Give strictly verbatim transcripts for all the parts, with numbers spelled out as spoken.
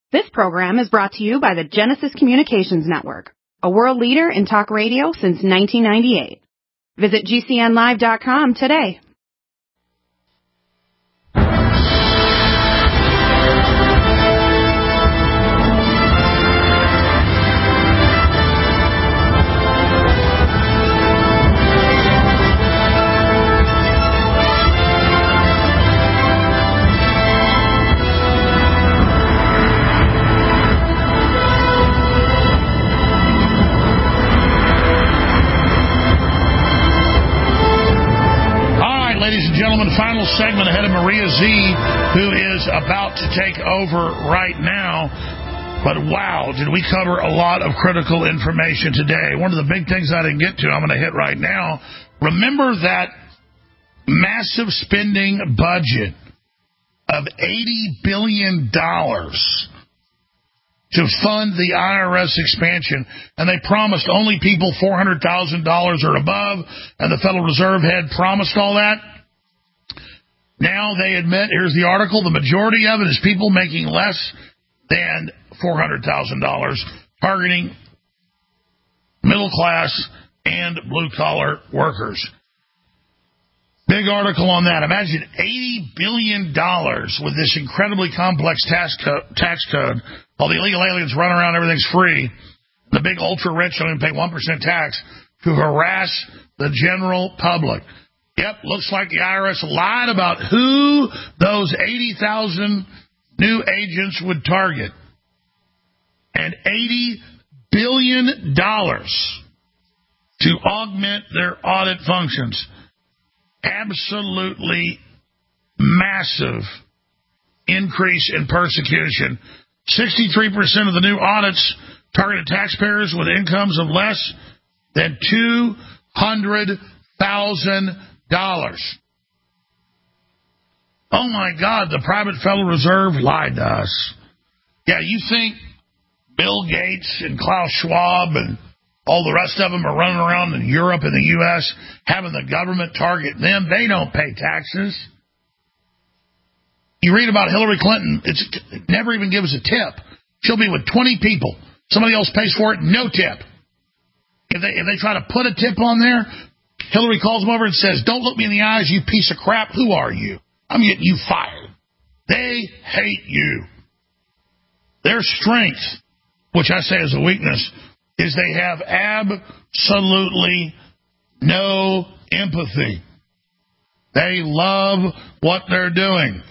This program is brought to you by the Genesis Communications Network, a world leader in talk radio since nineteen ninety-eight. Visit G C N live dot com today. Final segment ahead of Maria Z, who is about to take over right now. But wow, did we cover a lot of critical information today. One of the big things I didn't get to, I'm going to hit right now. Remember that massive spending budget of eighty billion dollars to fund the I R S expansion, and they promised only people four hundred thousand dollars or above, and the Federal Reserve had promised all that. Now they admit, here's the article, the majority of it is people making less than four hundred thousand dollars, targeting middle class and blue-collar workers. Big article on that. Imagine eighty billion dollars with this incredibly complex tax, co- tax code. While the illegal aliens run around, everything's free. The big ultra-rich don't even pay one percent tax to harass the general public. Yep, looks like the I R S lied about who those eighty thousand new agents would target. And eighty billion dollars to augment their audit functions. Absolutely massive increase in persecution. sixty-three percent of the new audits targeted taxpayers with incomes of less than two hundred thousand dollars. Oh my God, the private Federal Reserve lied to us. Yeah, you think Bill Gates and Klaus Schwab and all the rest of them are running around in Europe and the U S having the government target them? They don't pay taxes. You read about Hillary Clinton, it's it never even gives a tip. She'll be with twenty people. Somebody else pays for it, no tip. If they if they try to put a tip on there, Hillary calls them over and says, "Don't look me in the eyes, you piece of crap. Who are you? I'm getting you fired." They hate you. Their strength, which I say is a weakness, is they have absolutely no empathy. They love what they're doing.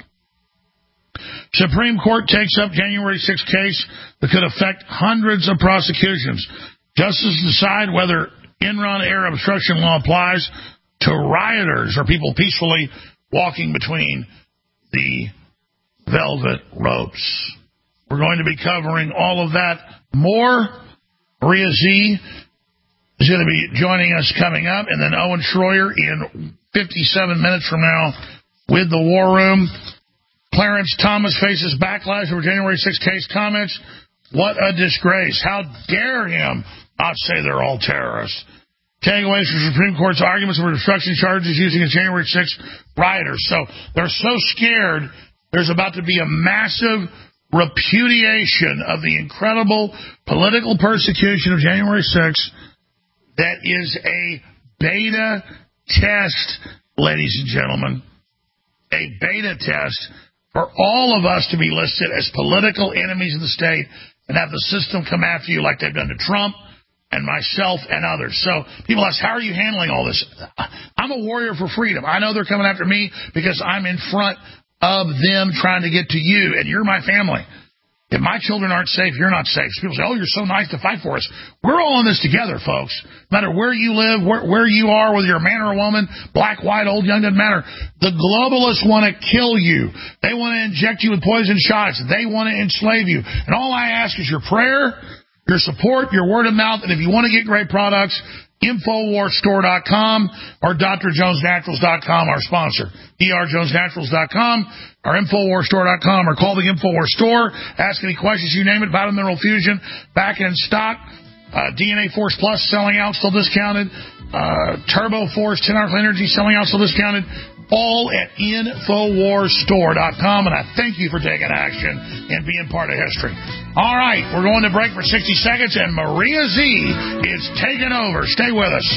Supreme Court takes up January sixth case that could affect hundreds of prosecutions. Justices decide whether Enron-era obstruction law applies to rioters or people peacefully walking between the velvet ropes. We're going to be covering all of that more. Maria Z is going to be joining us coming up, and then Owen Schroyer in fifty-seven minutes from now with the War Room. Clarence Thomas faces backlash over January sixth case comments. What a disgrace. How dare him not say they're all terrorists. Takeaways from the Supreme Court's arguments over obstruction charges using a January sixth rioters. So they're so scared there's about to be a massive repudiation of the incredible political persecution of January sixth that is a beta test, ladies and gentlemen, a beta test for all of us to be listed as political enemies of the state and have the system come after you like they've done to Trump and myself and others. So people ask, how are you handling all this? I'm a warrior for freedom. I know they're coming after me because I'm in front of them trying to get to you, and you're my family. If my children aren't safe, you're not safe. So people say, oh, you're so nice to fight for us. We're all in this together, folks. No matter where you live, where, where you are, whether you're a man or a woman, black, white, old, young, doesn't matter. The globalists want to kill you. They want to inject you with poison shots. They want to enslave you. And all I ask is your prayer, your support, your word of mouth, and if you want to get great products, Infowars Store dot com or D R Jones Naturals dot com, our sponsor. D R Jones Naturals dot com or Infowars Store dot com, or call the Infowars Store. Ask any questions, you name it. Vitamin Mineral Fusion back in stock. Uh, D N A Force Plus selling out, still discounted. Uh, Turbo Force ten hour Clean Energy selling out, still discounted. All at Infowars Store dot com. And I thank you for taking action and being part of history. All right, we're going to break for sixty seconds, and Maria Z is taking over. Stay with us.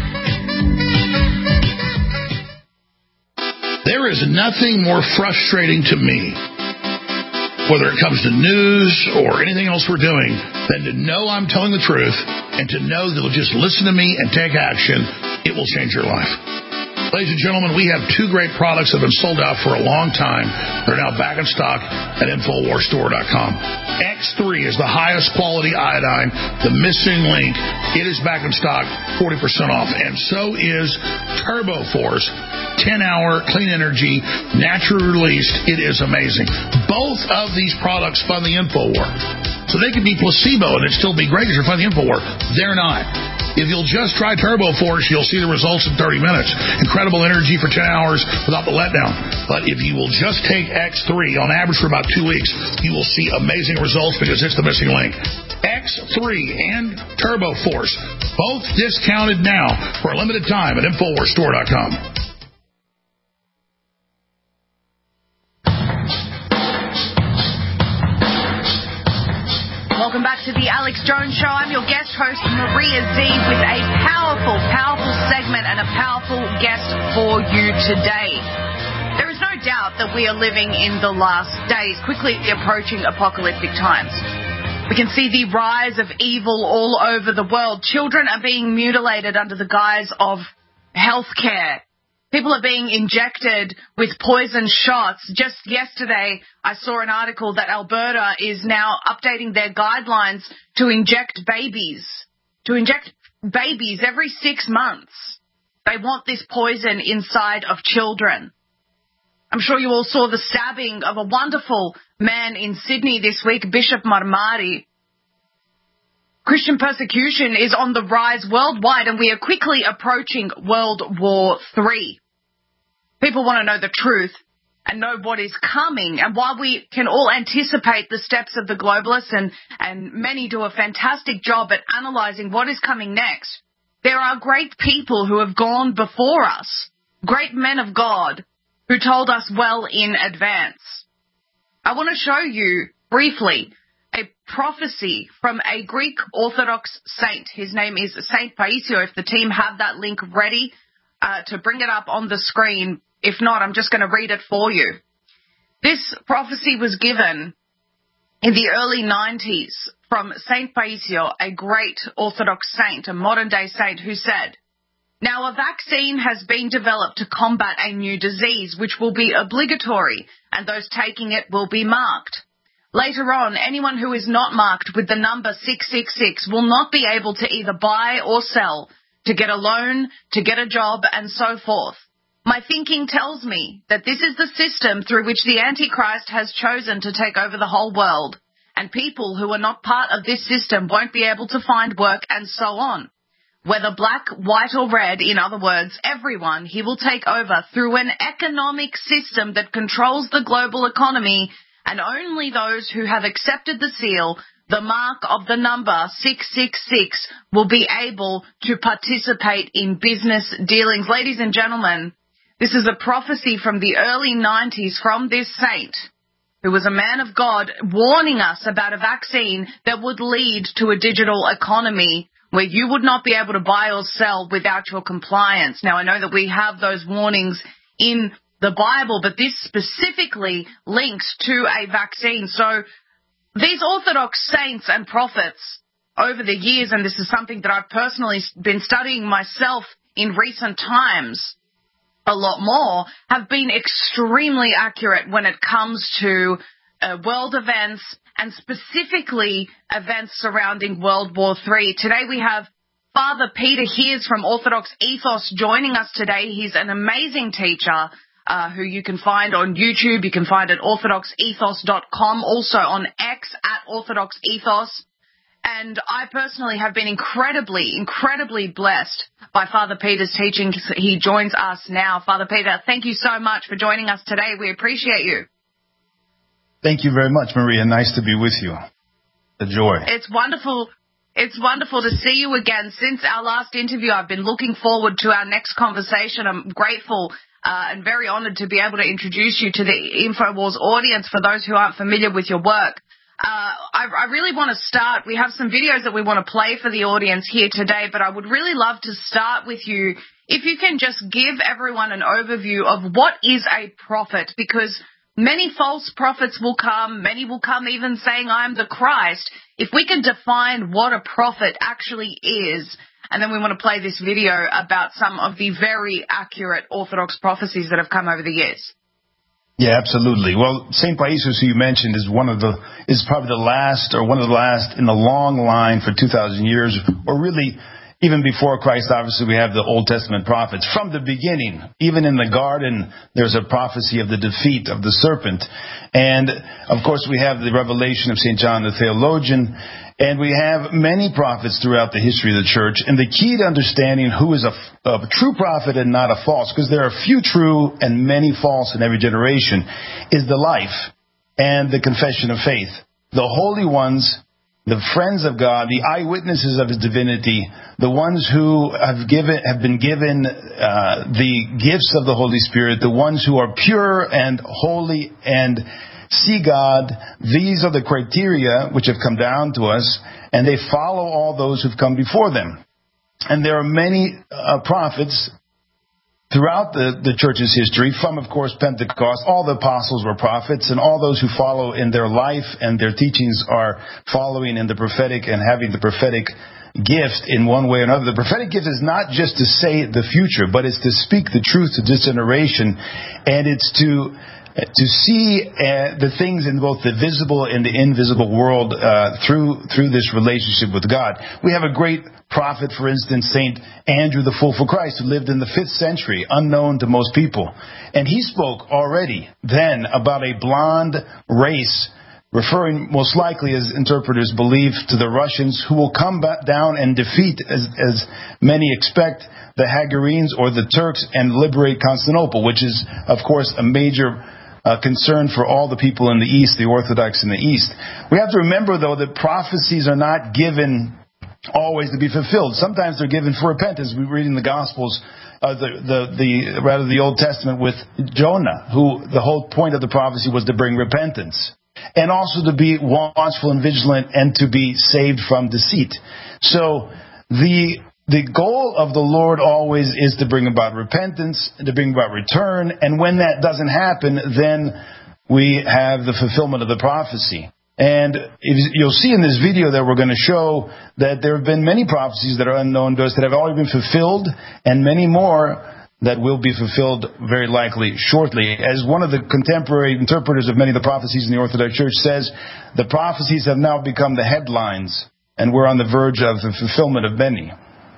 There is nothing more frustrating to me, whether it comes to news or anything else we're doing, than to know I'm telling the truth and to know that you'll just listen to me and take action. It will change your life. Ladies and gentlemen, we have two great products that have been sold out for a long time. They're now back in stock at Infowars Store dot com. X three is the highest quality iodine, the missing link. It is back in stock, forty percent off. And so is Turbo Force, ten hour Clean Energy, naturally released. It is amazing. Both of these products fund the InfoWar. So they could be placebo and it'd still be great because you're funding the InfoWar. They're not. If you'll just try Turbo Force, you'll see the results in thirty minutes. Incredible energy for ten hours without the letdown. But if you will just take X three, on average for about two weeks, you will see amazing results because it's the missing link. X three and Turbo Force, both discounted now for a limited time at Infowars Store dot com. Welcome back to the Alex Jones Show. I'm your guest host, Maria Z, with a powerful, powerful segment and a powerful guest for you today. There is no doubt that we are living in the last days, quickly approaching apocalyptic times. We can see the rise of evil all over the world. Children are being mutilated under the guise of health care. People are being injected with poison shots. Just yesterday, I saw an article that Alberta is now updating their guidelines to inject babies, to inject babies every six months. They want this poison inside of children. I'm sure you all saw the stabbing of a wonderful man in Sydney this week, Bishop Marmari. Christian persecution is on the rise worldwide, and we are quickly approaching World War Three. People want to know the truth and know what is coming. And while we can all anticipate the steps of the globalists, and, and many do a fantastic job at analyzing what is coming next, there are great people who have gone before us, great men of God who told us well in advance. I want to show you briefly a prophecy from a Greek Orthodox saint. His name is Saint Paisios. If the team have that link ready uh, to bring it up on the screen. If not, I'm just going to read it for you. This prophecy was given in the early nineties from Saint Paisios, a great Orthodox saint, a modern-day saint, who said, "Now a vaccine has been developed to combat a new disease, which will be obligatory, and those taking it will be marked. Later on, anyone who is not marked with the number six six six will not be able to either buy or sell, to get a loan, to get a job, and so forth. My thinking tells me that this is the system through which the Antichrist has chosen to take over the whole world, and people who are not part of this system won't be able to find work, and so on. Whether black, white, or red, in other words, everyone, he will take over through an economic system that controls the global economy, and only those who have accepted the seal, the mark of the number six six six, will be able to participate in business dealings." Ladies and gentlemen, this is a prophecy from the early nineties from this saint, who was a man of God, warning us about a vaccine that would lead to a digital economy where you would not be able to buy or sell without your compliance. Now, I know that we have those warnings in the Bible, but this specifically links to a vaccine. So these Orthodox saints and prophets over the years, and this is something that I've personally been studying myself in recent times a lot more, have been extremely accurate when it comes to uh, world events, and specifically events surrounding World War Three. Today we have Father Peter Heers from Orthodox Ethos joining us today. He's an amazing teacher uh, who you can find on YouTube. You can find at orthodox ethos dot com, also on X at Orthodox Ethos. And I personally have been incredibly, incredibly blessed by Father Peter's teaching. He joins us now. Father Peter, thank you so much for joining us today. We appreciate you. Thank you very much, Maria. Nice to be with you. A joy. It's wonderful. It's wonderful to see you again. Since our last interview, I've been looking forward to our next conversation. I'm grateful uh, and very honored to be able to introduce you to the InfoWars audience for those who aren't familiar with your work. Uh, I, I really want to start. We have some videos that we want to play for the audience here today, but I would really love to start with you. If you can just give everyone an overview of what is a prophet, because many false prophets will come, many will come even saying, I'm the Christ. If we can define what a prophet actually is, and then we want to play this video about some of the very accurate Orthodox prophecies that have come over the years. Yeah, absolutely. Well, Saint Paisios, who you mentioned, is one of the is probably the last or one of the last in the long line for two thousand years, or really even before Christ. Obviously, we have the Old Testament prophets. From the beginning, even in the garden, there's a prophecy of the defeat of the serpent. And, of course, we have the revelation of Saint John the Theologian. And we have many prophets throughout the history of the church. And the key to understanding who is a, a true prophet and not a false, because there are few true and many false in every generation, is the life and the confession of faith. The holy ones, the friends of God, the eyewitnesses of His divinity, the ones who have given, have been given uh, the gifts of the Holy Spirit, the ones who are pure and holy and see God, these are the criteria which have come down to us, and they follow all those who've come before them. And there are many uh, prophets throughout the, the church's history, from, of course, Pentecost. All the apostles were prophets, and all those who follow in their life and their teachings are following in the prophetic and having the prophetic gift in one way or another. The prophetic gift is not just to say the future, but it's to speak the truth to this generation, and it's to to see uh, the things in both the visible and the invisible world uh, through through this relationship with God. We have a great prophet, for instance, Saint Andrew the Fool for Christ, who lived in the fifth century, unknown to most people. And he spoke already then about a blonde race, referring most likely, as interpreters believe, to the Russians, who will come back down and defeat, as, as many expect, the Hagarenes or the Turks and liberate Constantinople, which is, of course, a major Uh, concern for all the people in the East, the Orthodox in the East. We have to remember, though, that prophecies are not given always to be fulfilled. Sometimes they're given for repentance. We read in the Gospels, uh, the, the, the, rather the Old Testament with Jonah, who the whole point of the prophecy was to bring repentance. And also to be watchful and vigilant and to be saved from deceit. So the The goal of the Lord always is to bring about repentance, to bring about return, and when that doesn't happen, then we have the fulfillment of the prophecy. And you'll see in this video that we're going to show that there have been many prophecies that are unknown to us that have already been fulfilled, and many more that will be fulfilled very likely shortly. As one of the contemporary interpreters of many of the prophecies in the Orthodox Church says, the prophecies have now become the headlines, and we're on the verge of the fulfillment of many.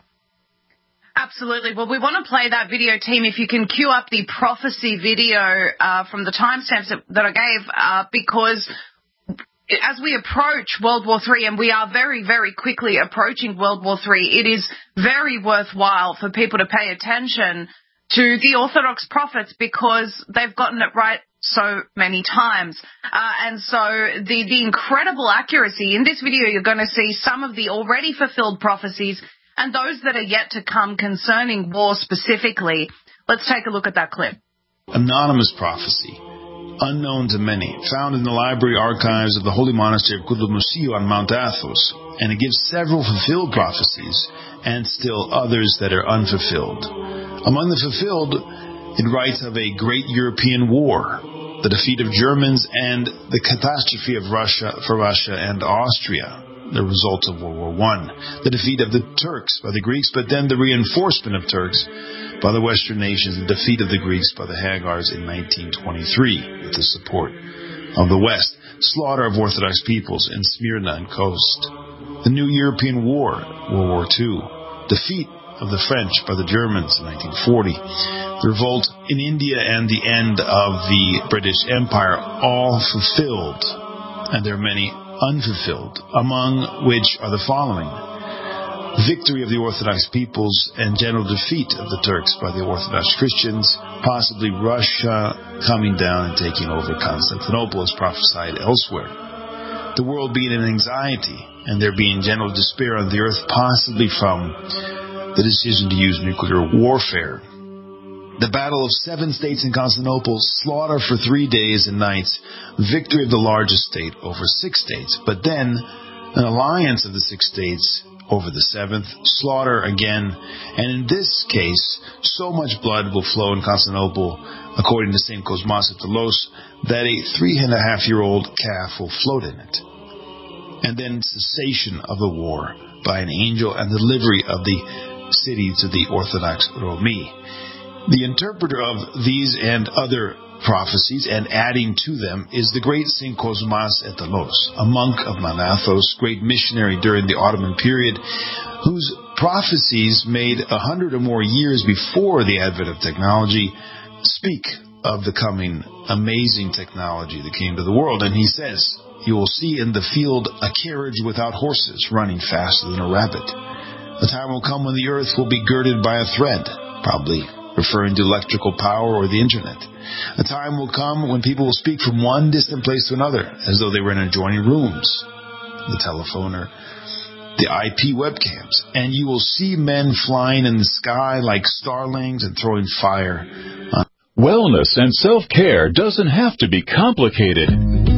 Absolutely. Well, we want to play that video, team. If you can cue up the prophecy video uh, from the timestamps that, that I gave, uh, because as we approach World War Three, and we are very, very quickly approaching World War Three, it is very worthwhile for people to pay attention to the Orthodox prophets, because they've gotten it right so many times. Uh, and so the, the incredible accuracy in this video, you're going to see some of the already fulfilled prophecies and those that are yet to come concerning war specifically. Let's take a look at that clip. Anonymous prophecy, unknown to many, found in the library archives of the Holy Monastery of Kudlomusio on Mount Athos, and it gives several fulfilled prophecies, and still others that are unfulfilled. Among the fulfilled, it writes of a great European war, the defeat of Germans, and the catastrophe of Russia for Russia and Austria, the results of World War One, the defeat of the Turks by the Greeks, but then the reinforcement of Turks by the Western nations, the defeat of the Greeks by the Hagars in nineteen twenty-three with the support of the West, slaughter of Orthodox peoples in Smyrna and Kost, the new European War, World War Two, defeat of the French by the Germans in nineteen forty, the revolt in India and the end of the British Empire, all fulfilled, and there are many unfulfilled, among which are the following: victory of the Orthodox peoples and general defeat of the Turks by the Orthodox Christians, possibly Russia coming down and taking over Constantinople as prophesied elsewhere, the world being in anxiety and there being general despair on the earth, possibly from the decision to use nuclear warfare. The Battle of Seven States in Constantinople, slaughter for three days and nights, victory of the largest state over six states, but then an alliance of the six states over the seventh, slaughter again, and in this case, so much blood will flow in Constantinople, according to Saint Cosmas of Toulouse, that a three and a half year old calf will float in it. And then cessation of the war by an angel and delivery of the city to the Orthodox Romi. The interpreter of these and other prophecies, and adding to them, is the great Saint Cosmas at Toulouse, a monk of Mount Athos, great missionary during the Ottoman period, whose prophecies made a hundred or more years before the advent of technology speak of the coming amazing technology that came to the world. And he says, "You will see in the field a carriage without horses, running faster than a rabbit. A time will come when the earth will be girded by a thread," probably referring to electrical power or the internet. "A time will come when people will speak from one distant place to another, as though they were in adjoining rooms," the telephone or the I P webcams. "And you will see men flying in the sky like starlings and throwing fire on." Wellness and self-care doesn't have to be complicated.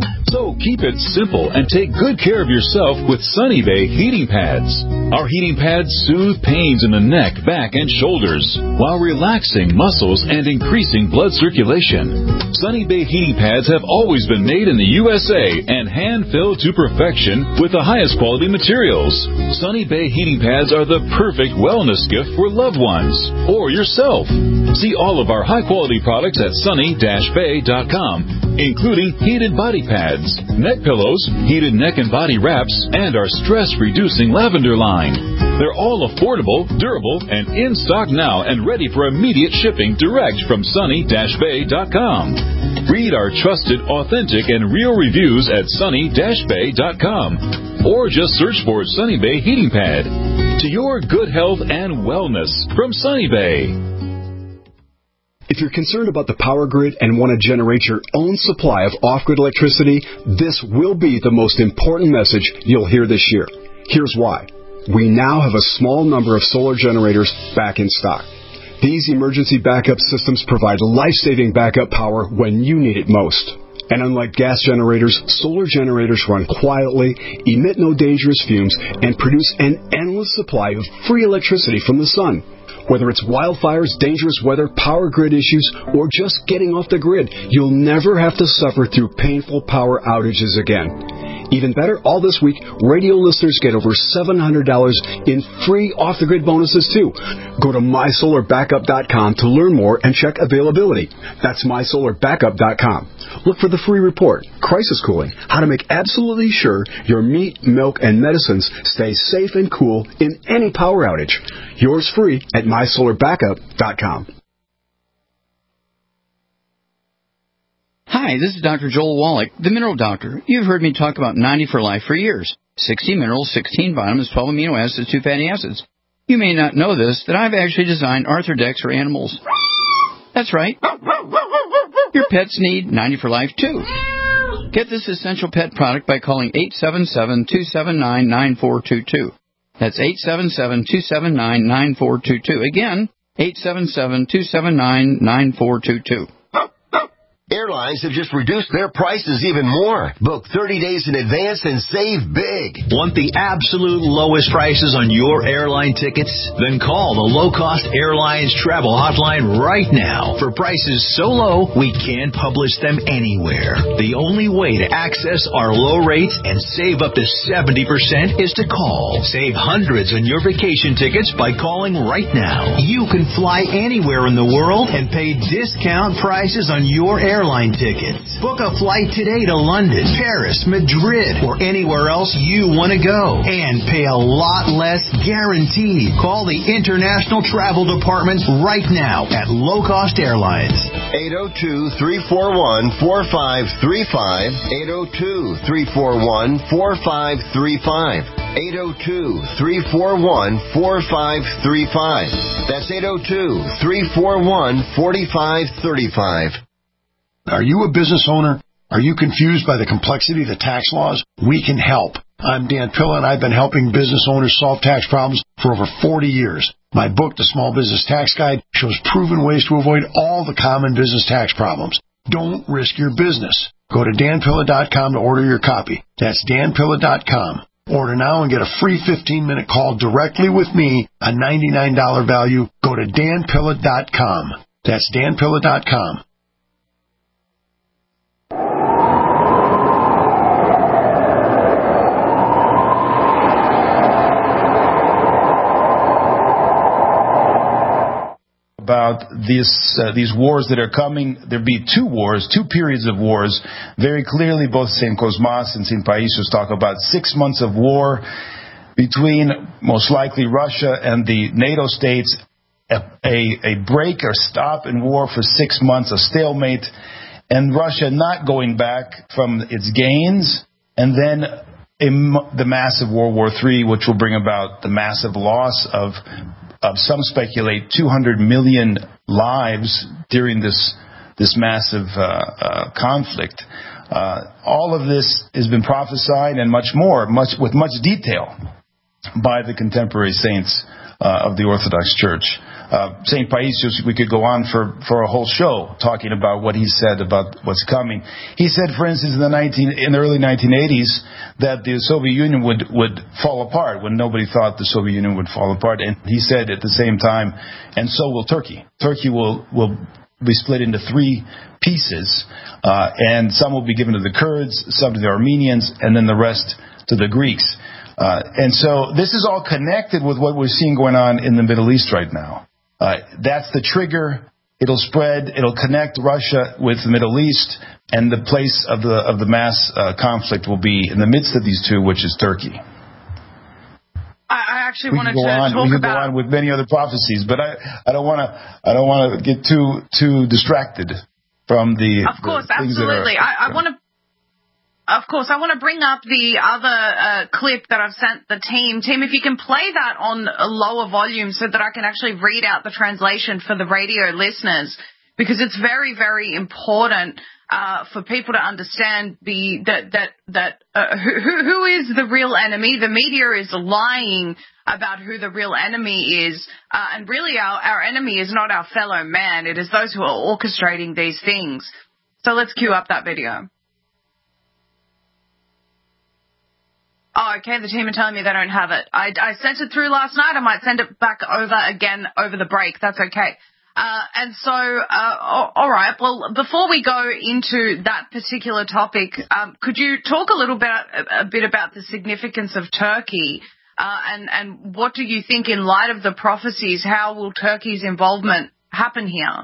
So keep it simple and take good care of yourself with Sunny Bay heating pads. Our heating pads soothe pains in the neck, back, and shoulders while relaxing muscles and increasing blood circulation. Sunny Bay heating pads have always been made in the U S A and hand-filled to perfection with the highest quality materials. Sunny Bay heating pads are the perfect wellness gift for loved ones or yourself. See all of our high-quality products at sunny dash bay dot com, including heated body pads, neck pillows, heated neck and body wraps, and our stress-reducing lavender line. They're all affordable, durable, and in stock now and ready for immediate shipping direct from sunny dash bay dot com. Read our trusted, authentic, and real reviews at sunny dash bay dot com or just search for Sunny Bay Heating Pad. To your good health and wellness from Sunny Bay. If you're concerned about the power grid and want to generate your own supply of off-grid electricity, this will be the most important message you'll hear this year. Here's why. We now have a small number of solar generators back in stock. These emergency backup systems provide life-saving backup power when you need it most. And unlike gas generators, solar generators run quietly, emit no dangerous fumes, and produce an endless supply of free electricity from the sun. Whether it's wildfires, dangerous weather, power grid issues, or just getting off the grid, you'll never have to suffer through painful power outages again. Even better, all this week, radio listeners get over seven hundred dollars in free off-the-grid bonuses, too. Go to my solar backup dot com to learn more and check availability. That's my solar backup dot com. Look for the free report, Crisis Cooling, how to make absolutely sure your meat, milk, and medicines stay safe and cool in any power outage. Yours free at my solar backup dot com. Hi, this is Doctor Joel Wallach, the Mineral Doctor. You've heard me talk about ninety for Life for years. sixty minerals, sixteen vitamins, twelve amino acids, two fatty acids. You may not know this, that I've actually designed Arthrodex for animals. That's right. Your pets need ninety for Life, too. Get this essential pet product by calling eight seven seven, two seven nine, nine four two two. That's eight seven seven, two seven nine, nine four two two. Again, eight seven seven, two seven nine, nine four two two. Airlines have just reduced their prices even more. Book thirty days in advance and save big. Want the absolute lowest prices on your airline tickets? Then call the Low Cost Airlines Travel Hotline right now for prices so low we can't publish them anywhere. The only way to access our low rates and save up to seventy percent is to call. Save hundreds on your vacation tickets by calling right now. You can fly anywhere in the world and pay discount prices on your airline Airline tickets. Book a flight today to London, Paris, Madrid, or anywhere else you want to go and pay a lot less guaranteed. Call the International Travel Department right now at Low Cost Airlines. eight oh two, three four one, four five three five. eight oh two, three four one, four five three five. eight oh two, three four one, four five three five. That's eight oh two, three four one, four five three five. Are you a business owner? Are you confused by the complexity of the tax laws? We can help. I'm Dan Pilla, and I've been helping business owners solve tax problems for over forty years. My book, The Small Business Tax Guide, shows proven ways to avoid all the common business tax problems. Don't risk your business. Go to dan pilla dot com to order your copy. That's dan pilla dot com. Order now and get a free fifteen-minute call directly with me, a ninety-nine dollars value. Go to dan pilla dot com. That's dan pilla dot com. About this, uh, these wars that are coming. There'll be two wars, two periods of wars. Very clearly, both Saint Cosmas and Saint Paisios talk about six months of war between, most likely, Russia and the NATO states, a, a, a break or stop in war for six months, a stalemate, and Russia not going back from its gains, and then a, the massive World War Three, which will bring about the massive loss of Of some speculate two hundred million lives during this this massive uh, uh, conflict. Uh, all of this has been prophesied and much more, much with much detail, by the contemporary saints uh, of the Orthodox Church. Uh, Saint Paisios, we could go on for, for a whole show talking about what he said about what's coming. He said, for instance, in the nineteen in the early nineteen eighties, that the Soviet Union would, would fall apart when nobody thought the Soviet Union would fall apart. And he said at the same time, and so will Turkey. Turkey will, will be split into three pieces, uh, and some will be given to the Kurds, some to the Armenians, and then the rest to the Greeks. Uh, and so this is all connected with what we're seeing going on in the Middle East right now. Uh, that's the trigger. It'll spread. It'll connect Russia with the Middle East, and the place of the of the mass uh, conflict will be in the midst of these two, which is Turkey. I actually we wanted go to on, talk we about. We go on with many other prophecies, but I I don't want to I don't want to get too too distracted from the. Of course, the things absolutely. That are, I, I want to. Of course, I want to bring up the other uh, clip that I've sent the team. Team, if you can play that on a lower volume so that I can actually read out the translation for the radio listeners, because it's very, very important uh, for people to understand the that that that uh, who who is the real enemy. The media is lying about who the real enemy is, uh, and really our our enemy is not our fellow man. It is those who are orchestrating these things. So let's cue up that video. Oh, okay, the team are telling me they don't have it. I, I sent it through last night. I might send it back over again over the break. That's okay. Uh, and so, uh, all right, well, before we go into that particular topic, um, could you talk a little bit, a bit about the significance of Turkey, uh, and, and what do you think in light of the prophecies, how will Turkey's involvement happen here?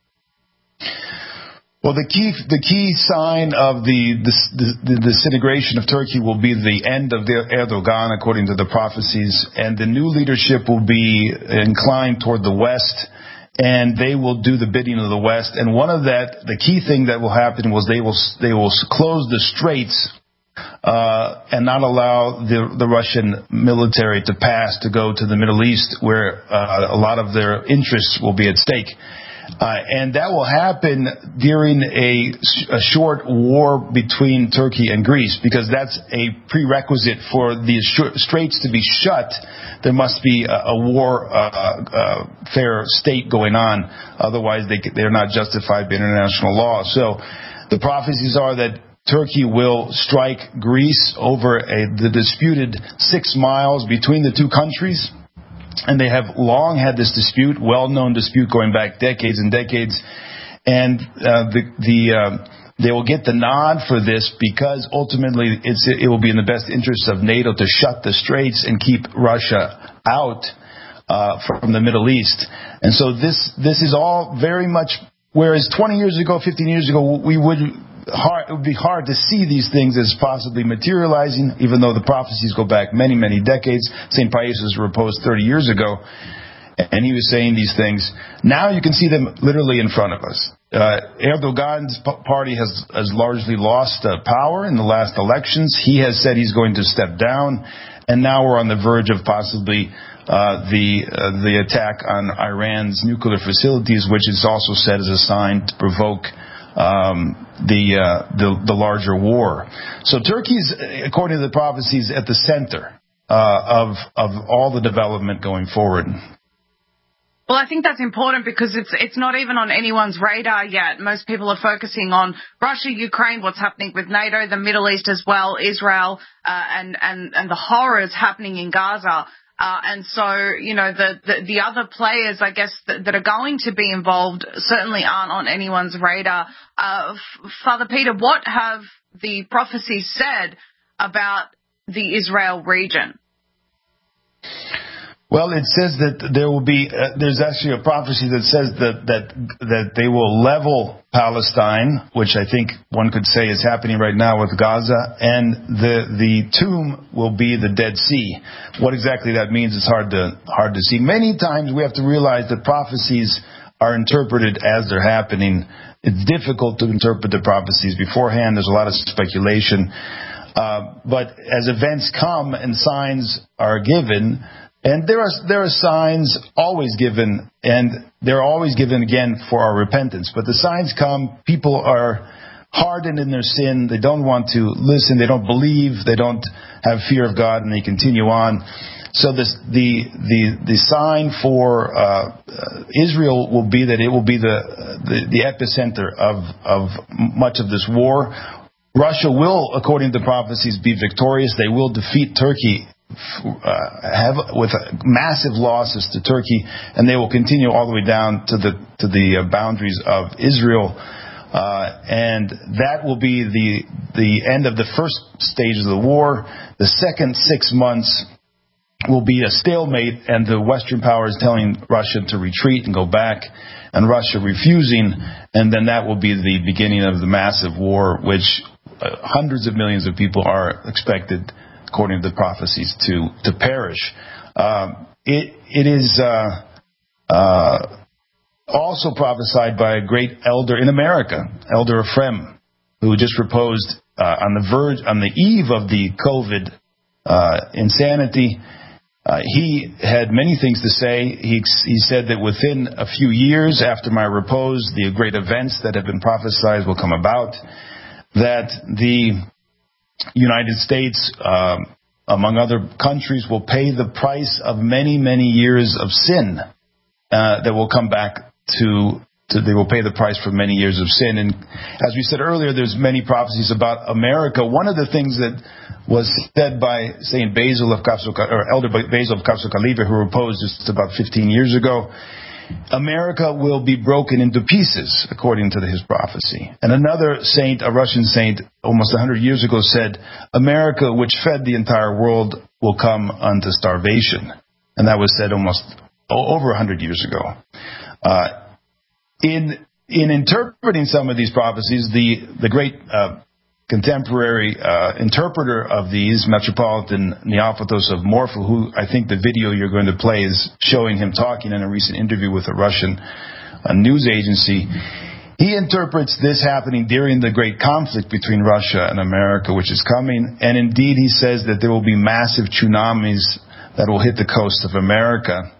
Well, the key the key sign of the, the, the disintegration of Turkey will be the end of the Erdogan, according to the prophecies, and the new leadership will be inclined toward the West, and they will do the bidding of the West. And one of that, the key thing that will happen was they will they will close the straits uh, and not allow the the Russian military to pass to go to the Middle East, where uh, a lot of their interests will be at stake. Uh, and that will happen during a, a short war between Turkey and Greece, because that's a prerequisite for the straits to be shut. There must be a, a war, uh, uh, fair state going on. Otherwise, they, they're not justified by international law. So the prophecies are that Turkey will strike Greece over a, the disputed six miles between the two countries. And they have long had this dispute, well-known dispute going back decades and decades. And uh, the, the uh, they will get the nod for this because ultimately it's, it will be in the best interest of NATO to shut the straits and keep Russia out uh, from the Middle East. And so this this is all very much, whereas twenty years ago, fifteen years ago, we would hard, it would be hard to see these things as possibly materializing, even though the prophecies go back many, many decades. Saint Paisios was proposed thirty years ago, and he was saying these things. Now you can see them literally in front of us. Uh, Erdogan's party has, has largely lost uh, power in the last elections. He has said he's going to step down, and now we're on the verge of possibly uh, the uh, the attack on Iran's nuclear facilities, which is also said as a sign to provoke um, the, uh, the the larger war. So Turkey's, according to the prophecies, at the center uh, of of all the development going forward. Well, I think that's important because it's it's not even on anyone's radar yet. Most people are focusing on Russia, Ukraine, what's happening with NATO, the Middle East as well, Israel, uh, and, and, and the horrors happening in Gaza. Uh, and so, you know, the, the, the other players, I guess, that, that are going to be involved certainly aren't on anyone's radar. Uh, F- Father Peter, what have the prophecies said about the Israel region? Well, it says that there will be, uh, there's actually a prophecy that says that, that, that they will level Palestine, which I think one could say is happening right now with Gaza, and the, the tomb will be the Dead Sea. What exactly that means is hard to, hard to see. Many times we have to realize that prophecies are interpreted as they're happening. It's difficult to interpret the prophecies beforehand. There's a lot of speculation. Uh, but as events come and signs are given, and there are there are signs always given, and they're always given again for our repentance. But the signs come, people are hardened in their sin, they don't want to listen, they don't believe, they don't have fear of God, and they continue on. So this, the the the sign for uh, Israel will be that it will be the the, the epicenter of of much of this war. Russia will, according to prophecies, be victorious. They will defeat Turkey. Uh, have with uh, massive losses to Turkey, and they will continue all the way down to the to the uh, boundaries of Israel, uh, and that will be the the end of the first stage of the war. The second six months will be a stalemate, and the Western powers telling Russia to retreat and go back, and Russia refusing, and then that will be the beginning of the massive war, which uh, hundreds of millions of people are expected, according to the prophecies, to to perish. Uh, it it is uh, uh, also prophesied by a great elder in America, Elder Ephraim, who just proposed uh, on the verge, on the eve of the COVID uh, insanity. Uh, he had many things to say. He he said that within a few years after my repose, the great events that have been prophesied will come about. That the United States, uh, among other countries, will pay the price of many, many years of sin uh, that will come back to, to, they will pay the price for many years of sin. And as we said earlier, there's many prophecies about America. One of the things that was said by Saint Basil of Capso, or Elder Basil of Capso Calibre, who proposed this about fifteen years ago, America will be broken into pieces, according to his prophecy. And another saint, a Russian saint, almost one hundred years ago said, America, which fed the entire world, will come unto starvation. And that was said almost over one hundred years ago. Uh, in in interpreting some of these prophecies, the, the great uh, contemporary uh, interpreter of these, Metropolitan Neophytos of Morpho, who I think the video you're going to play is showing him talking in a recent interview with a Russian uh, news agency. He interprets this happening during the great conflict between Russia and America, which is coming. And indeed, he says that there will be massive tsunamis that will hit the coast of America,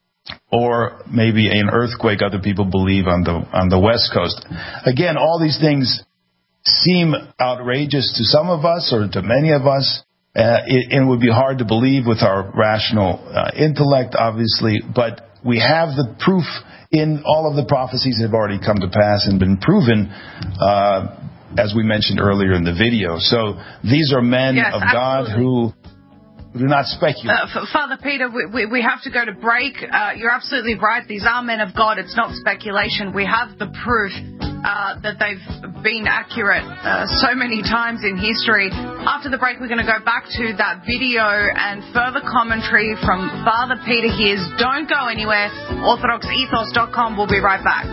or maybe an earthquake, other people believe, on the on the West Coast. Again, all these things seem outrageous to some of us, or to many of us. Uh, it, it would be hard to believe with our rational uh, intellect, obviously, but we have the proof in all of the prophecies that have already come to pass and been proven, uh, as we mentioned earlier in the video. So these are men yes, of absolutely. God who do not speculate. Uh, Father Peter, we, we, we have to go to break. Uh, you're absolutely right. These are men of God. It's not speculation. We have the proof uh, that they've been accurate uh, so many times in history. After the break, we're going to go back to that video and further commentary from Father Peter Heers. Don't go anywhere. Orthodox Ethos dot com. We'll be right back.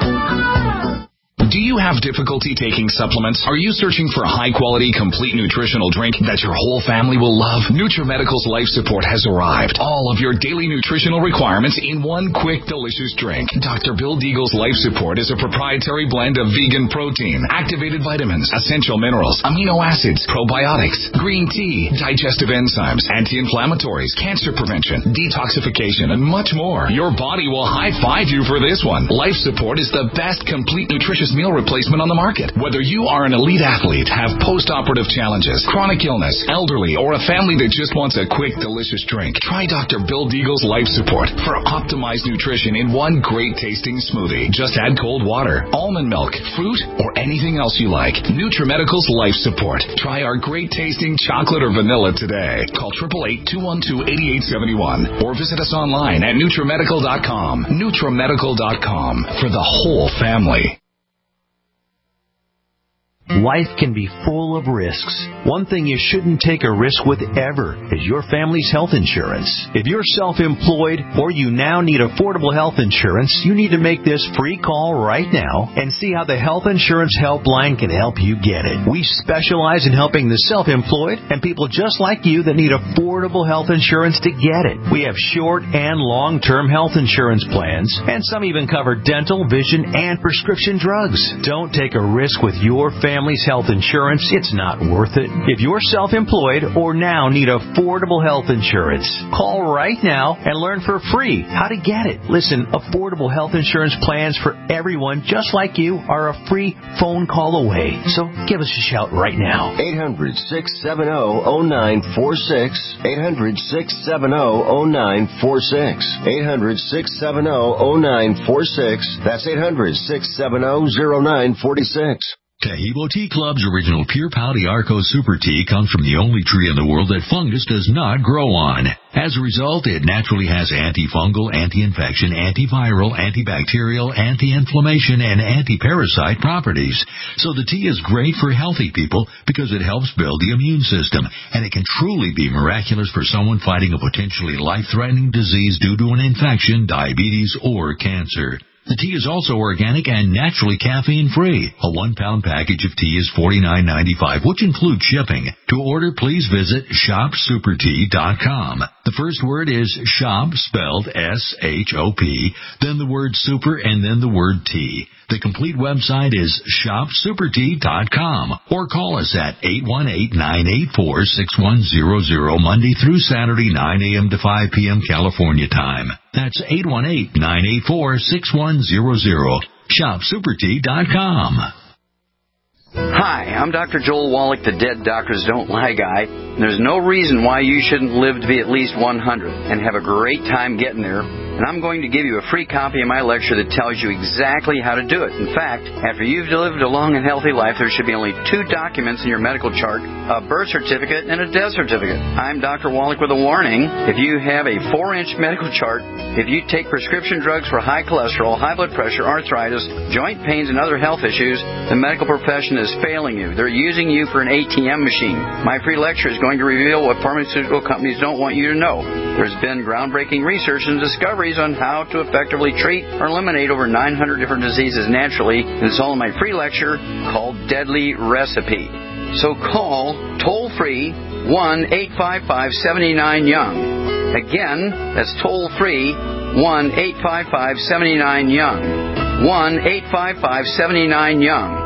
Do you have difficulty taking supplements? Are you searching for a high-quality, complete nutritional drink that your whole family will love? NutriMedical's Life Support has arrived. All of your daily nutritional requirements in one quick, delicious drink. Doctor Bill Deagle's Life Support is a proprietary blend of vegan protein, activated vitamins, essential minerals, amino acids, probiotics, green tea, digestive enzymes, anti-inflammatories, cancer prevention, detoxification, and much more. Your body will high-five you for this one. Life Support is the best complete nutritious meal meal replacement on the market. Whether you are an elite athlete, have post-operative challenges, chronic illness, elderly, or a family that just wants a quick, delicious drink, try Doctor Bill Deagle's Life Support for optimized nutrition in one great tasting smoothie. Just add cold water, almond milk, fruit, or anything else you like. NutriMedical's Life Support. Try our great tasting chocolate or vanilla today. Call eight eight eight, two one two, eight eight seven one or visit us online at NutriMedical dot com. NutriMedical dot com for the whole family. Life can be full of risks. One thing you shouldn't take a risk with ever is your family's health insurance. If you're self-employed or you now need affordable health insurance, you need to make this free call right now and see how the Health Insurance Helpline can help you get it. We specialize in helping the self-employed and people just like you that need affordable health insurance to get it. We have short and long-term health insurance plans, and some even cover dental, vision, and prescription drugs. Don't take a risk with your family. Family's health insurance, it's not worth it. If you're self-employed or now need affordable health insurance, call right now and learn for free how to get it. Listen, affordable health insurance plans for everyone just like you are a free phone call away. So give us a shout right now. eight hundred, six seven zero, zero nine four six. eight hundred, six seven zero, zero nine four six. eight hundred, six seven zero, zero nine four six. That's eight hundred, six seven zero, zero nine four six. Taheebo Tea Club's original Pure Pau D'Arco Super Tea comes from the only tree in the world that fungus does not grow on. As a result, it naturally has antifungal, anti-infection, antiviral, antibacterial, anti-inflammation, and anti-parasite properties. So the tea is great for healthy people because it helps build the immune system, and it can truly be miraculous for someone fighting a potentially life-threatening disease due to an infection, diabetes, or cancer. The tea is also organic and naturally caffeine-free. A one-pound package of tea is forty-nine ninety-five, which includes shipping. To order, please visit shop super tea dot com. The first word is shop, spelled S H O P, then the word super, and then the word tea. The complete website is shop super tea dot com, or call us at eight one eight, nine eight four, six one zero zero, Monday through Saturday, nine a.m. to five p.m. California time. That's eight one eight, nine eight four, six one zero zero. shop super tea dot com. Hi, I'm Doctor Joel Wallach, the Dead Doctors Don't Lie guy. And there's no reason why you shouldn't live to be at least one hundred and have a great time getting there. And I'm going to give you a free copy of my lecture that tells you exactly how to do it. In fact, after you've lived a long and healthy life, there should be only two documents in your medical chart, a birth certificate and a death certificate. I'm Doctor Wallach with a warning. If you have a four-inch medical chart, if you take prescription drugs for high cholesterol, high blood pressure, arthritis, joint pains, and other health issues, the medical profession is failing you. They're using you for an A T M machine. My free lecture is going to reveal what pharmaceutical companies don't want you to know. There's been groundbreaking research and discoveries on how to effectively treat or eliminate over nine hundred different diseases naturally. And it's all in my free lecture called Deadly Recipe. So call toll-free one eight five five, seven nine, young. Again, that's toll-free one eight five five, seven nine, young. one eight five five, seven nine, young.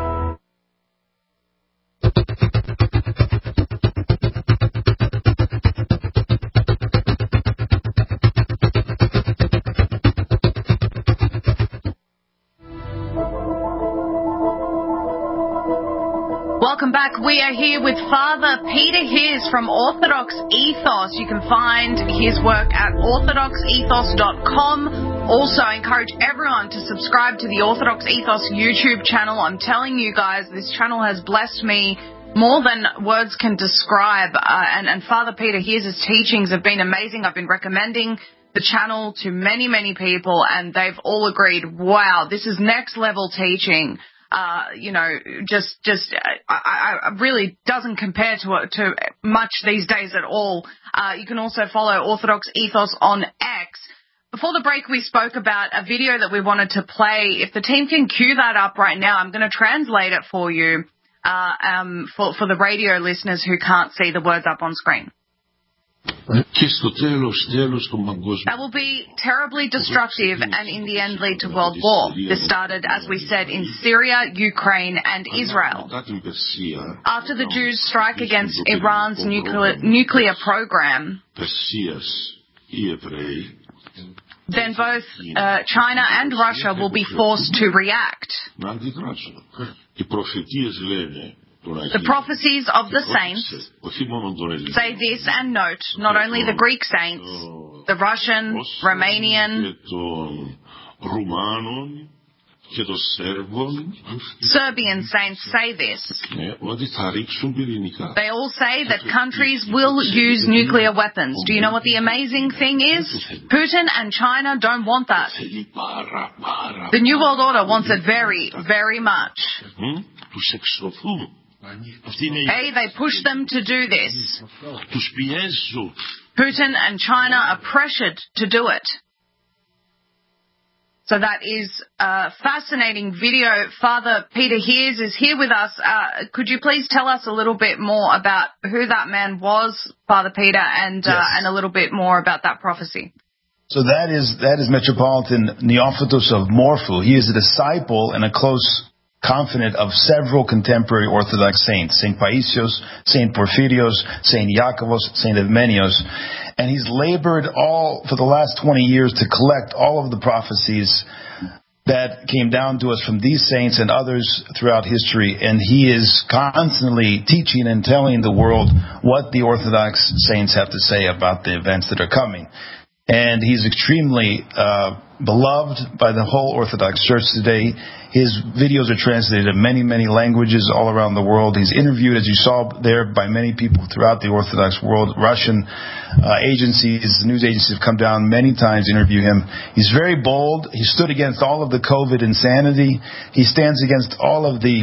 Welcome back. We are here with Father Peter Hirs from Orthodox Ethos. You can find his work at orthodox ethos dot com. Also, I encourage everyone to subscribe to the Orthodox Ethos YouTube channel. I'm telling you guys, this channel has blessed me more than words can describe. Uh, and, and Father Peter Hirs' teachings have been amazing. I've been recommending the channel to many, many people, and they've all agreed, wow, this is next level teaching. Uh, you know, just, just, I, I, I really doesn't compare to, to much these days at all. Uh, you can also follow Orthodox Ethos on X. Before the break, we spoke about a video that we wanted to play. If the team can cue that up right now, I'm going to translate it for you, uh, um, for, for the radio listeners who can't see the words up on screen. That will be terribly destructive and in the end lead to world war. This started, as we said, in Syria, Ukraine, and Israel. After the Jews' strike against Iran's nuclear, nuclear program, then both uh, China and Russia will be forced to react. The prophecies of the saints say this, and note, not only the Greek saints, the Russian, Romanian, Serbian saints say this. They all say that countries will use nuclear weapons. Do you know what the amazing thing is? Putin and China don't want that. The New World Order wants it very, very much. Hey, they push them to do this. Putin and China are pressured to do it. So that is a fascinating video. Father Peter Heers is here with us. Uh, could you please tell us a little bit more about who that man was, Father Peter, and uh, yes. and a little bit more about that prophecy? So that is that is Metropolitan Neophytos of Morphu. He is a disciple and a close confidant of several contemporary Orthodox saints, Saint Paisios, Saint Porphyrios, Saint Iakovos, Saint Evmenios. And he's labored all for the last twenty years to collect all of the prophecies that came down to us from these saints and others throughout history. And he is constantly teaching and telling the world what the Orthodox saints have to say about the events that are coming. And he's extremely uh, beloved by the whole Orthodox Church today. His videos are translated in many, many languages all around the world. He's interviewed, as you saw there, by many people throughout the Orthodox world. Russian uh, agencies, news agencies have come down many times to interview him. He's very bold. He stood against all of the COVID insanity. He stands against all of the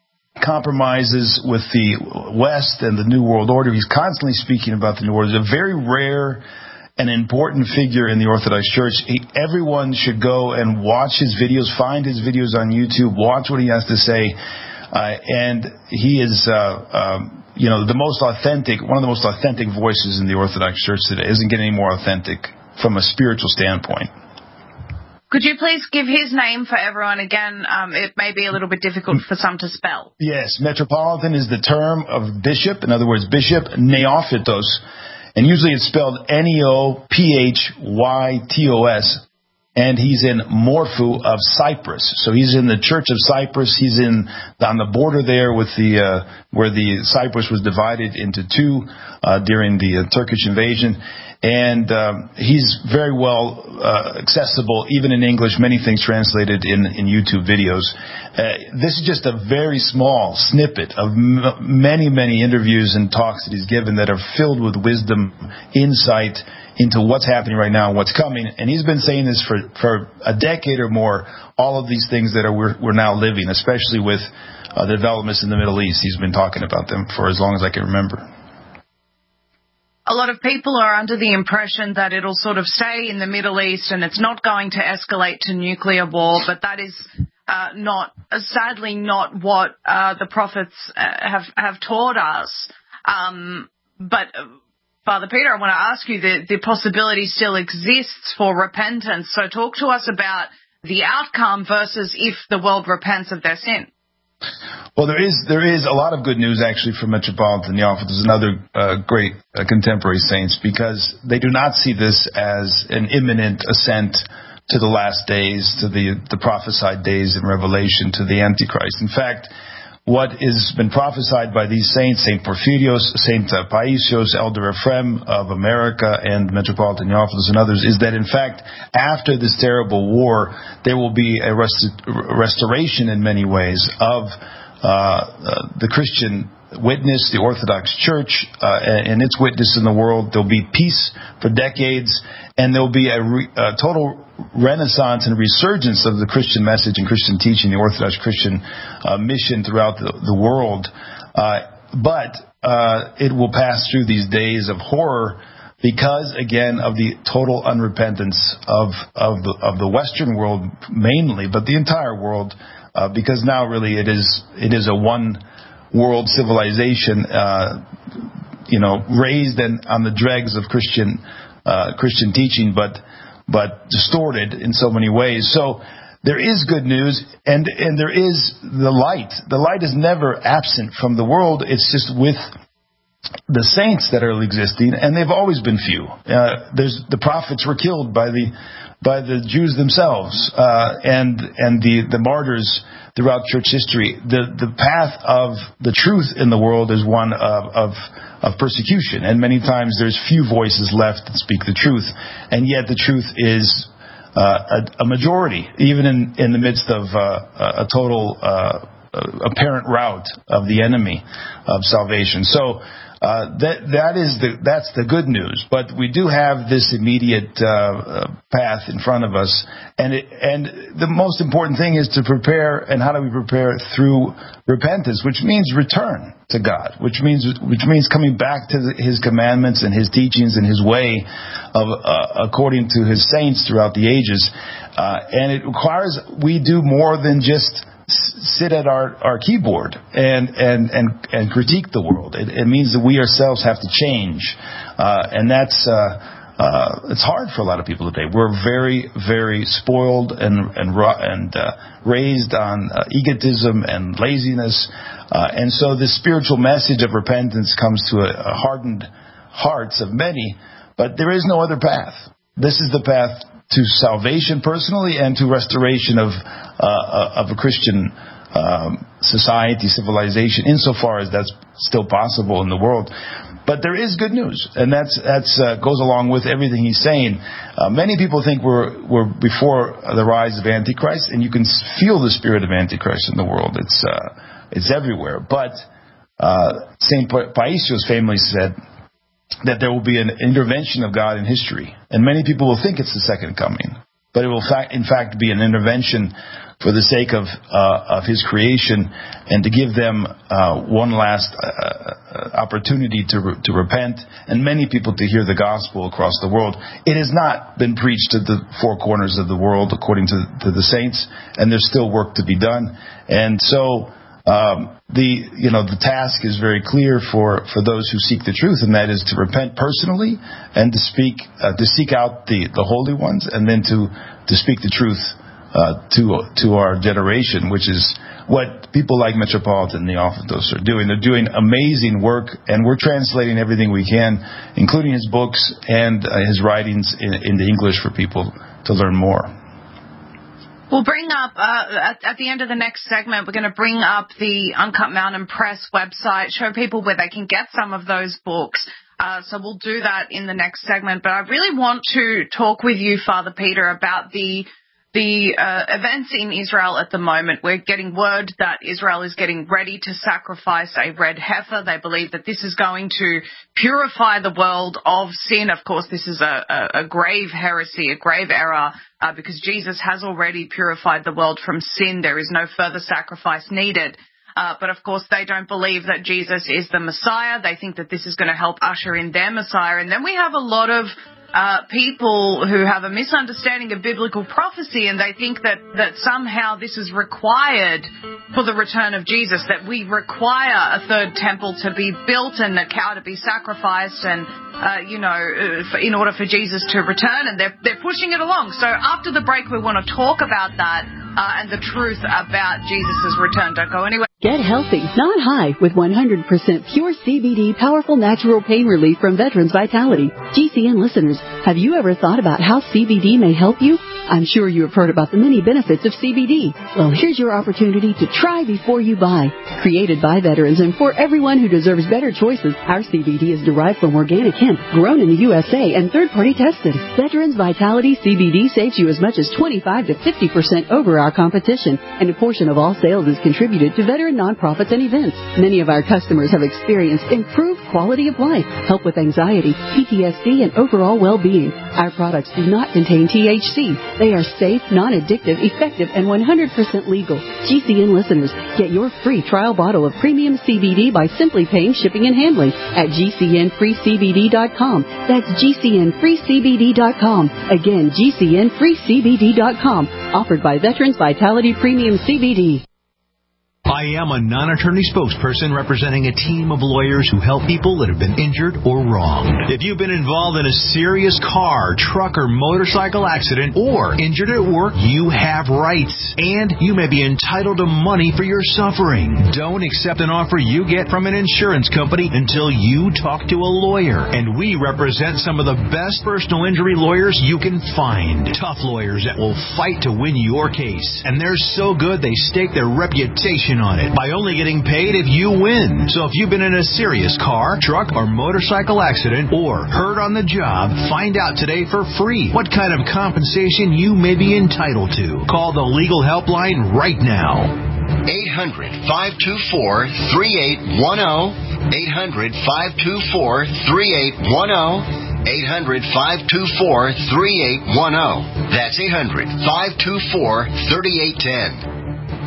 compromises with the West and the New World Order. He's constantly speaking about the New World Order. He's a very rare an important figure in the Orthodox Church. He, everyone should go and watch his videos, find his videos on YouTube, watch what he has to say. Uh, and he is, uh, um, you know, the most authentic, one of the most authentic voices in the Orthodox Church today. Isn't getting any more authentic from a spiritual standpoint. Could you please give his name for everyone again? Um, it may be a little bit difficult for some to spell. Yes, Metropolitan is the term of bishop. In other words, Bishop Neophytos. And usually it's spelled N E O P H Y T O S. And he's in Morphu of Cyprus. So he's in the Church of Cyprus. He's in on the border there with the uh, where the Cyprus was divided into two uh, during the uh, Turkish invasion. And um, he's very well uh, accessible, even in English. Many things translated in, in YouTube videos. Uh, this is just a very small snippet of m- many, many interviews and talks that he's given that are filled with wisdom, insight into what's happening right now and what's coming. And he's been saying this for, for a decade or more, all of these things that are we're, we're now living, especially with uh, the developments in the Middle East. He's been talking about them for as long as I can remember. A lot of people are under the impression that it'll sort of stay in the Middle East and it's not going to escalate to nuclear war, but that is uh, not, uh, sadly, not what uh, the prophets uh, have have taught us. Um, but uh, Father Peter, I want to ask you, the, the possibility still exists for repentance. So talk to us about the outcome versus if the world repents of their sin. Well, there is there is a lot of good news actually for Metropolitan Neophytos and other uh, great uh, contemporary saints, because they do not see this as an imminent ascent to the last days, to the, the prophesied days in Revelation, to the Antichrist. In fact, what has been prophesied by these saints, Saint Porphyrios, Saint Paisios, Elder Ephraim of America, and Metropolitan Neophytos and others, is that in fact, after this terrible war, there will be a rest- restoration in many ways of uh, uh, the Christian witness, the Orthodox Church, uh, and its witness in the world. There'll be peace for decades, and there'll be a, re- a total renaissance and resurgence of the Christian message and Christian teaching, the Orthodox Christian uh, mission throughout the, the world. Uh, but uh, it will pass through these days of horror because, again, of the total unrepentance of of the, of the Western world mainly, but the entire world, uh, because now really it is it is a one world civilization, uh, you know, raised and on the dregs of Christian uh, Christian teaching, but but distorted in so many ways. So there is good news, and and there is the light. The light is never absent from the world. It's just with the saints that are existing, and they've always been few. Uh, there's the prophets were killed by the by the Jews themselves, uh, and and the the martyrs throughout church history. The the path of the truth in the world is one of of, of persecution, and many times there's few voices left that speak the truth, and yet the truth is uh, a, a majority, even in in the midst of uh, a total uh, apparent rout of the enemy of salvation. So. Uh, that that is the that's the good news, but we do have this immediate uh, path in front of us, and it, and the most important thing is to prepare. And how do we prepare? Through repentance, which means return to God, which means which means coming back to the, His commandments and His teachings and His way of uh, according to His saints throughout the ages, uh, and it requires we do more than just sit at our, our keyboard and, and, and, and critique the world. It, it means that we ourselves have to change. Uh, and that's, uh, uh, it's hard for a lot of people today. We're very, very spoiled and, and, and, uh, raised on uh, egotism and laziness. Uh, and so the spiritual message of repentance comes to a, a hardened hearts of many, but there is no other path. This is the path to salvation personally and to restoration of uh, of a Christian um, society, civilization, insofar as that's still possible in the world. But there is good news, and that's that's uh, goes along with everything he's saying. Uh, many people think we're we're before the rise of Antichrist, and you can feel the spirit of Antichrist in the world. It's uh, it's everywhere. But uh, Saint Paisios famously said that there will be an intervention of God in history. And many people will think it's the second coming. But it will fa- in fact be an intervention for the sake of uh, of His creation and to give them uh, one last uh, opportunity to re- to repent and many people to hear the gospel across the world. It has not been preached to the four corners of the world according to, to the saints, and there's still work to be done. And so Um, the you know the task is very clear for, for those who seek the truth, and that is to repent personally and to speak uh, to seek out the, the holy ones, and then to, to speak the truth uh, to to our generation, which is what people like Metropolitan Neophytos are doing. They're doing amazing work, and we're translating everything we can, including his books and uh, his writings in, into English for people to learn more. We'll bring up, uh, at, at the end of the next segment, we're going to bring up the Uncut Mountain Press website, show people where they can get some of those books. Uh, so we'll do that in the next segment. But I really want to talk with you, Father Peter, about the the uh, events in Israel at the moment. We're getting word that Israel is getting ready to sacrifice a red heifer. They believe that this is going to purify the world of sin. Of course, this is a, a, a grave heresy, a grave error, uh, because Jesus has already purified the world from sin. There is no further sacrifice needed. Uh, but, of course, they don't believe that Jesus is the Messiah. They think that this is going to help usher in their Messiah. And then we have a lot of Uh, people who have a misunderstanding of biblical prophecy, and they think that, that somehow this is required for the return of Jesus, that we require a third temple to be built and a cow to be sacrificed and, uh, you know, for, in order for Jesus to return, and they're, they're pushing it along. So after the break, we want to talk about that uh, and the truth about Jesus' return. Don't go anywhere. Get healthy, not high, with one hundred percent pure C B D, powerful natural pain relief from Veterans Vitality. G C N listeners, have you ever thought about how C B D may help you? I'm sure you have heard about the many benefits of C B D. Well, here's your opportunity to try before you buy. Created by veterans and for everyone who deserves better choices, our C B D is derived from organic hemp, grown in the U S A and third-party tested. Veterans Vitality C B D saves you as much as twenty-five to fifty percent over our competition, and a portion of all sales is contributed to veteran nonprofits and events. Many of our customers have experienced improved quality of life, help with anxiety, P T S D, and overall well-being. Our products do not contain T H C. They are safe, non-addictive, effective, and one hundred percent legal. G C N listeners, get your free trial bottle of premium C B D by simply paying shipping and handling at G C N free C B D dot com. That's G C N free C B D dot com. Again, G C N free C B D dot com. Offered by Veterans Vitality Premium C B D. I am a non-attorney spokesperson representing a team of lawyers who help people that have been injured or wronged. If you've been involved in a serious car, truck, or motorcycle accident or injured at work, you have rights, and you may be entitled to money for your suffering. Don't accept an offer you get from an insurance company until you talk to a lawyer, and we represent some of the best personal injury lawyers you can find. Tough lawyers that will fight to win your case, and they're so good they stake their reputation on it by only getting paid if you win. So if you've been in a serious car, truck, or motorcycle accident or hurt on the job, find out today for free what kind of compensation you may be entitled to. Call the legal helpline right now. eight hundred, five two four, three eight one zero. eight hundred, five two four, three eight one zero. eight hundred, five two four, three eight one zero. That's eight hundred, five two four, three eight one zero.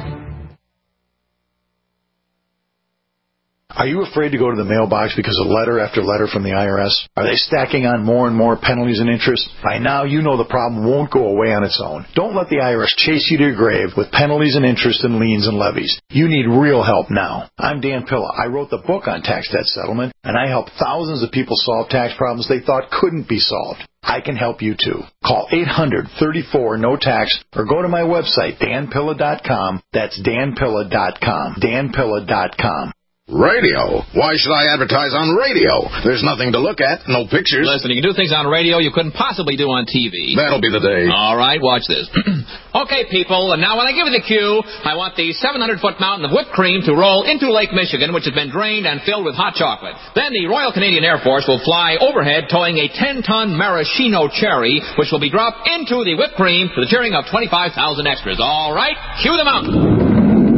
Are you afraid to go to the mailbox because of letter after letter from the I R S? Are they stacking on more and more penalties and interest? By now, you know the problem won't go away on its own. Don't let the I R S chase you to your grave with penalties and interest and liens and levies. You need real help now. I'm Dan Pilla. I wrote the book on tax debt settlement, and I help thousands of people solve tax problems they thought couldn't be solved. I can help you too. Call eight hundred, thirty-four, no tax or go to my website, dan pilla dot com. That's dan pilla dot com. dan pilla dot com. Radio? Why should I advertise on radio? There's nothing to look at, no pictures. Listen, you can do things on radio you couldn't possibly do on T V. That'll be the day. All right, watch this. Okay, people, and now when I give you the cue, I want the seven hundred foot mountain of whipped cream to roll into Lake Michigan, which has been drained and filled with hot chocolate. Then the Royal Canadian Air Force will fly overhead towing a ten ton maraschino cherry, which will be dropped into the whipped cream to the cheering of twenty-five thousand extras. All right, cue the mountain.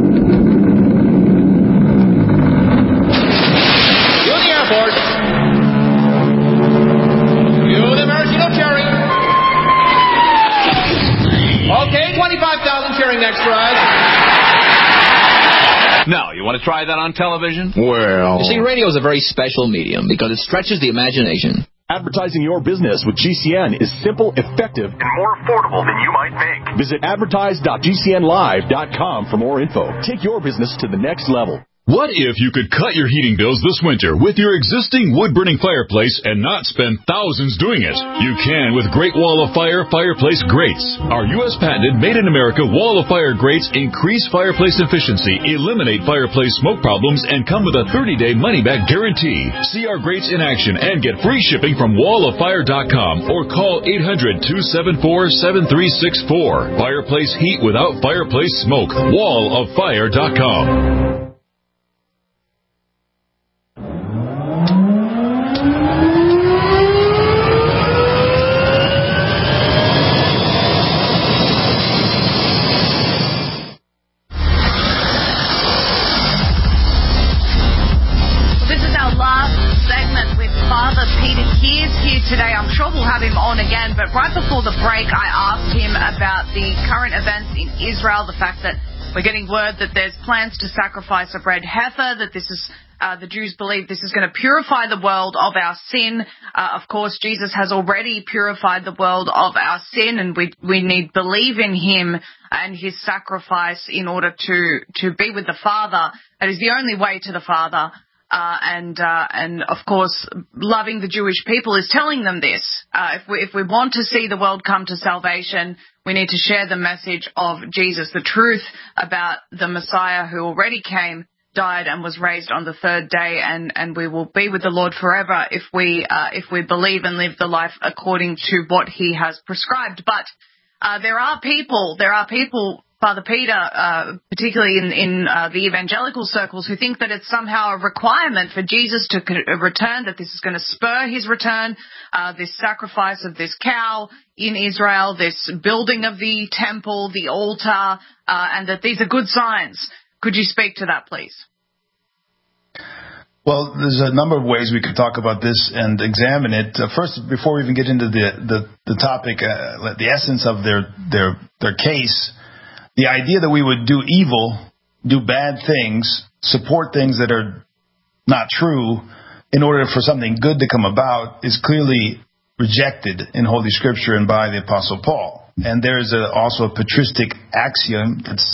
Airport. You the maraschino cherry. Okay, twenty-five thousand cheering extras. Now, you want to try that on television? Well... You see, radio is a very special medium because it stretches the imagination. Advertising your business with G C N is simple, effective, and more affordable than you might think. Visit advertise dot g c n live dot com for more info. Take your business to the next level. What if you could cut your heating bills this winter with your existing wood-burning fireplace and not spend thousands doing it? You can with Great Wall of Fire Fireplace Grates. Our U S patented made-in-America Wall of Fire grates increase fireplace efficiency, eliminate fireplace smoke problems, and come with a thirty day money-back guarantee. See our grates in action and get free shipping from wall of fire dot com or call eight hundred, two seven four, seven three six four. Fireplace heat without fireplace smoke. wall of fire dot com. Today, I'm sure we'll have him on again, but right before the break, I asked him about the current events in Israel, the fact that we're getting word that there's plans to sacrifice a red heifer, that this is, uh, the Jews believe this is going to purify the world of our sin. Uh, of course, Jesus has already purified the world of our sin, and we, we need believe in him and his sacrifice in order to, to be with the Father. That is the only way to the Father. Uh, and, uh, and of course, loving the Jewish people is telling them this. Uh, if we, if we want to see the world come to salvation, we need to share the message of Jesus, the truth about the Messiah who already came, died, and was raised on the third day, and, and we will be with the Lord forever if we, uh, if we believe and live the life according to what he has prescribed. But, uh, there are people, there are people, Father Peter, uh, particularly in, in uh, the evangelical circles, who think that it's somehow a requirement for Jesus to return, that this is going to spur his return, uh, this sacrifice of this cow in Israel, this building of the temple, the altar, uh, and that these are good signs. Could you speak to that, please? Well, there's a number of ways we could talk about this and examine it. Uh, first, before we even get into the the, the topic, uh, the essence of their their their case. The idea that we would do evil, do bad things, support things that are not true in order for something good to come about is clearly rejected in Holy Scripture and by the Apostle Paul. And there is a, also a patristic axiom that's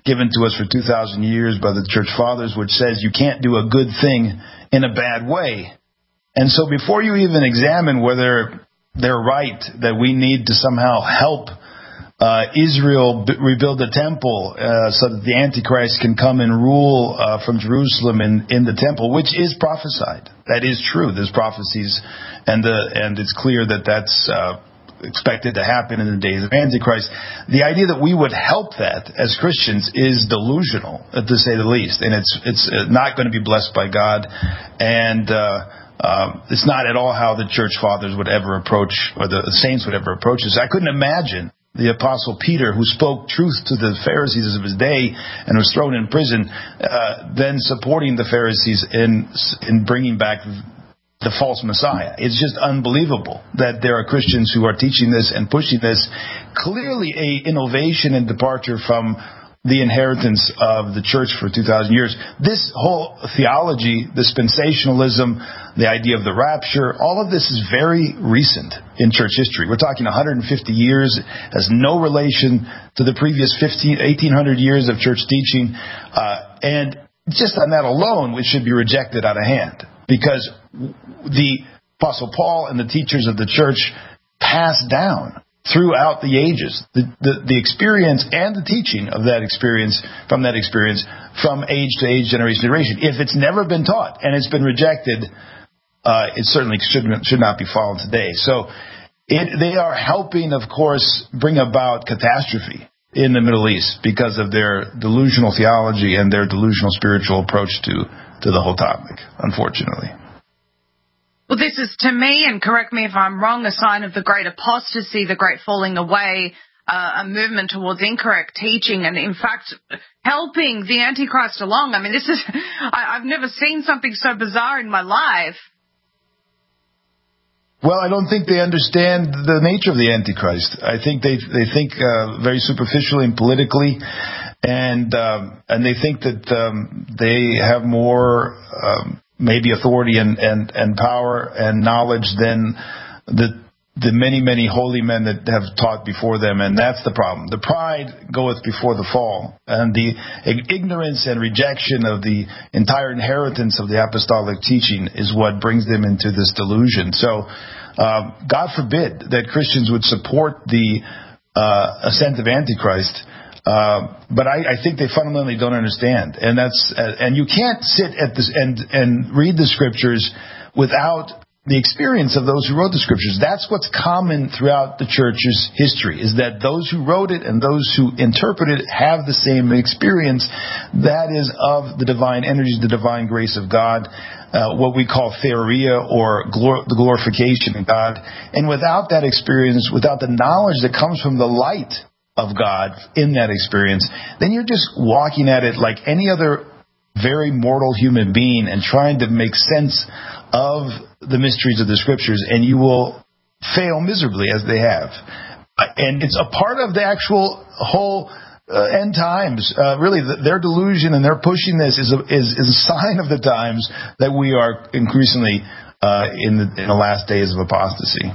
given to us for two thousand years by the church fathers, which says you can't do a good thing in a bad way. And so before you even examine whether they're right that we need to somehow help uh, Israel b- rebuild the temple uh, so that the Antichrist can come and rule uh, from Jerusalem in, in the temple, which is prophesied. That is true. There's prophecies, and the, and it's clear that that's uh, expected to happen in the days of Antichrist. The idea that we would help that as Christians is delusional, to say the least, and it's it's not going to be blessed by God, and uh, um, it's not at all how the church fathers would ever approach, or the saints would ever approach this. I couldn't imagine the Apostle Peter, who spoke truth to the Pharisees of his day and was thrown in prison, uh, then supporting the Pharisees in in bringing back the false Messiah. It's just unbelievable that there are Christians who are teaching this and pushing this. Clearly a innovation and departure from the inheritance of the church for two thousand years. This whole theology, dispensationalism, the idea of the rapture, all of this is very recent in church history. We're talking one hundred fifty years, has no relation to the previous fifteen, eighteen hundred years of church teaching. Uh, and just on that alone, it should be rejected out of hand. Because the Apostle Paul and the teachers of the church passed down throughout the ages the, the, the experience and the teaching of that experience, from that experience, from age to age, generation to generation. If it's never been taught and it's been rejected, uh, it certainly should, should not be followed today. So it, they are helping, of course, bring about catastrophe in the Middle East because of their delusional theology and their delusional spiritual approach to to the whole topic, unfortunately. Well, this is, to me, and correct me if I'm wrong, a sign of the great apostasy, the great falling away, uh, a movement towards incorrect teaching, and in fact, helping the Antichrist along. I mean, this is, I, I've never seen something so bizarre in my life. Well, I don't think they understand the nature of the Antichrist. I think they they think uh, very superficially and politically, and um, and they think that um, they have more um, maybe authority and, and, and power and knowledge than the the many, many holy men that have taught before them, and that's the problem. The pride goeth before the fall, and the ignorance and rejection of the entire inheritance of the apostolic teaching is what brings them into this delusion. So, uh, God forbid that Christians would support the uh, ascent of Antichrist, uh, but I, I think they fundamentally don't understand, and that's uh, and you can't sit at this and and read the scriptures without the experience of those who wrote the scriptures. That's what's common throughout the church's history, is that those who wrote it and those who interpreted it have the same experience. That is of the divine energies, the divine grace of God, uh, what we call theoria, or glor- the glorification of God. And without that experience, without the knowledge that comes from the light of God in that experience, then you're just walking at it like any other very mortal human being and trying to make sense of the mysteries of the scriptures, and you will fail miserably as they have. And it's a part of the actual whole uh, end times. Uh, really, the, their delusion and their pushing this is a, is, is a sign of the times that we are increasingly uh, in, the, in the last days of apostasy.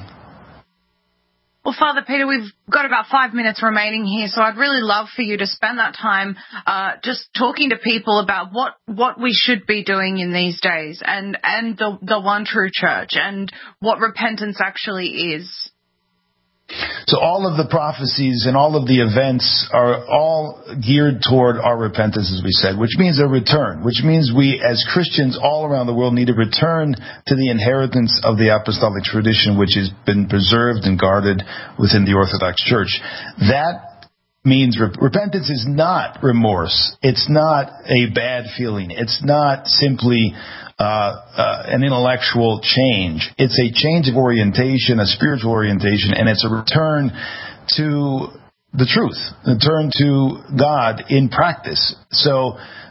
Well, Father Peter, we've got about five minutes remaining here, so I'd really love for you to spend that time uh, just talking to people about what, what we should be doing in these days, and, and the, the one true church, and what repentance actually is. So all of the prophecies and all of the events are all geared toward our repentance, as we said, which means a return, which means we as Christians all around the world need to return to the inheritance of the apostolic tradition, which has been preserved and guarded within the Orthodox Church. That means rep- repentance is not remorse. It's not a bad feeling. It's not simply Uh, uh, an intellectual change. It's a change of orientation, a spiritual orientation, and it's a return to the truth, a return to God in practice. So